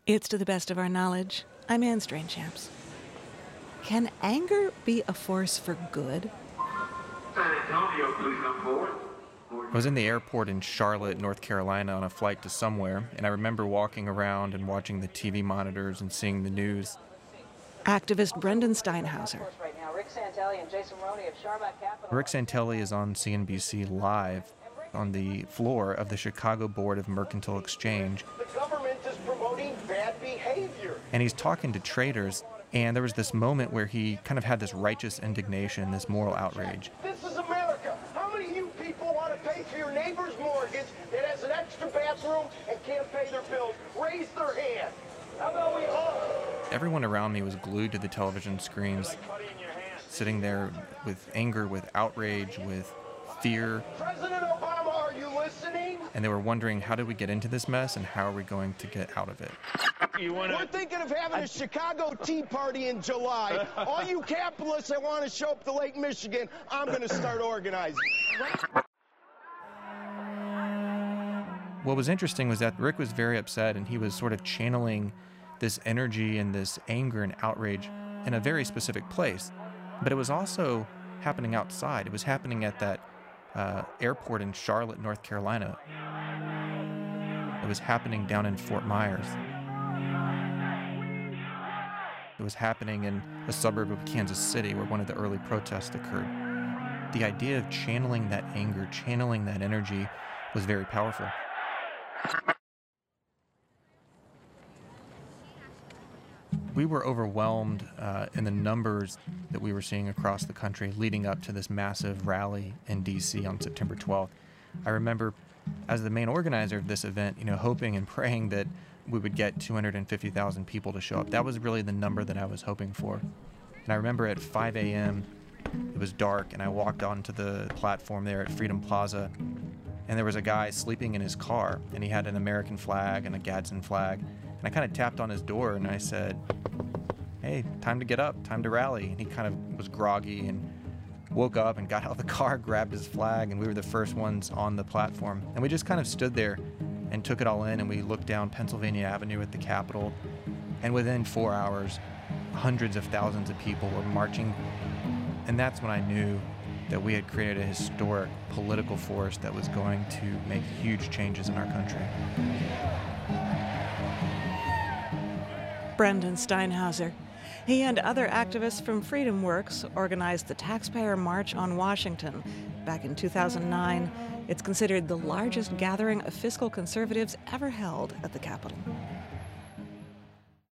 It's to the best of our knowledge. I'm Anne Strainchamps. Can anger be a force for good? San Antonio, please come forward. I was in the airport in Charlotte, North Carolina on a flight to somewhere, and I remember walking around and watching the TV monitors and seeing the news. Activist Brendan Steinhauser. Rick Santelli is on CNBC Live on the floor of the Chicago Board of Mercantile Exchange. The government is promoting bad behavior. And he's talking to traders, and there was this moment where he kind of had this righteous indignation, this moral outrage. This is America. How many of you people want to pay for your neighbor's mortgage that has an extra bathroom and can't pay their bills? Raise their hand. How about we all? Everyone around me was glued to the television screens, sitting there with anger, with outrage, with fear. President Obama, are you listening? And they were wondering, how did we get into this mess and how are we going to get out of it? We're thinking of having a Chicago Tea Party in July. All you capitalists that want to show up to Lake Michigan, I'm going to start organizing. What was interesting was that Rick was very upset, and he was sort of channeling this energy and this anger and outrage in a very specific place. But it was also happening outside. It was happening at that airport in Charlotte, North Carolina. It was happening down in Fort Myers. It was happening in a suburb of Kansas City where one of the early protests occurred. The idea of channeling that anger, channeling that energy was very powerful. We were overwhelmed in the numbers that we were seeing across the country leading up to this massive rally in D.C. on September 12th. I remember, as the main organizer of this event, hoping and praying that we would get 250,000 people to show up. That was really the number that I was hoping for. And I remember at 5 a.m., it was dark, and I walked onto the platform there at Freedom Plaza, and there was a guy sleeping in his car, and he had an American flag and a Gadsden flag. And I kind of tapped on his door, and I said, "Hey, time to get up, time to rally." And he kind of was groggy and woke up and got out of the car, grabbed his flag, and we were the first ones on the platform. And we just kind of stood there and took it all in, and we looked down Pennsylvania Avenue at the Capitol. And within 4 hours, hundreds of thousands of people were marching. And that's when I knew that we had created a historic political force that was going to make huge changes in our country. Brendan Steinhauser. He and other activists from FreedomWorks organized the Taxpayer March on Washington back in 2009. It's considered the largest gathering of fiscal conservatives ever held at the Capitol.